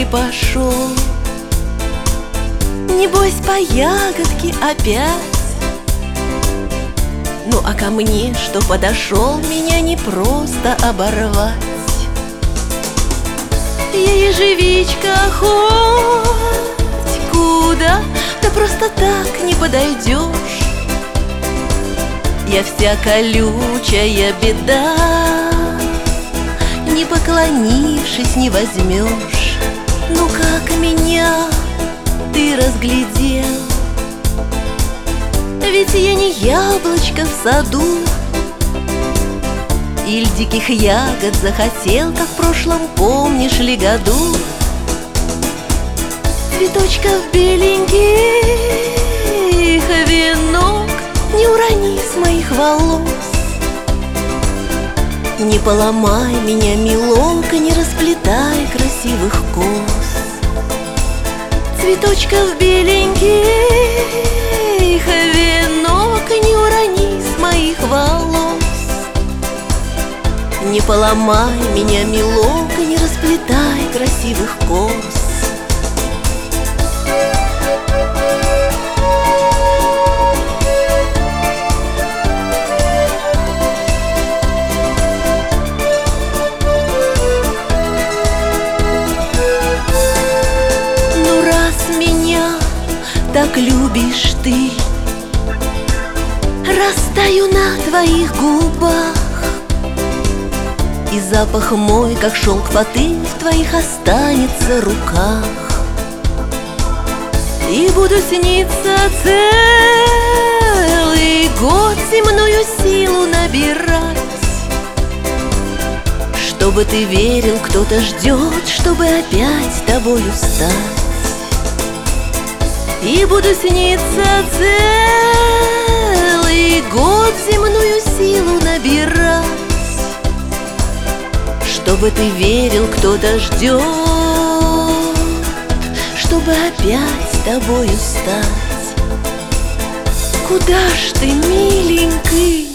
пошел. Небось по ягодке опять. Ну а ко мне, что подошел, меня не просто оборвать. Я ежевичка хоть куда, да просто так не подойдешь. Я вся колючая беда, не поклонившись не возьмешь. Ну как меня ты разглядел? Ведь я не яблочко в саду, иль диких ягод захотел, как в прошлом, помнишь ли, году. Цветочков беленьких венок не урони с моих волос. Не поломай меня, милонка, не расплетай красивых кос. Цветочков беленьких венок не урони с моих волос. Не поломай меня, милонка, не расплетай красивых кос. Ну раз меня так любишь ты, растаю на твоих губах, и запах мой, как шелк фаты, в твоих останется руках. И буду сниться целый год, земную силу набирать, чтобы ты верил, кто-то ждет, чтобы опять тобою стать. И буду сниться целый год, земную силу набирать, чтобы ты верил, кто-то ждет, чтобы опять с тобою стать. Куда ж ты, миленький?